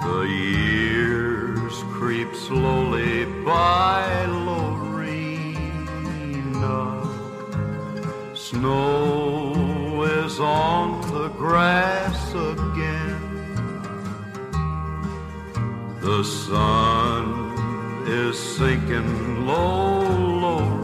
The years creep slowly by, Lorena. Snow is on the grass again. The sun is sinking low, Lorena.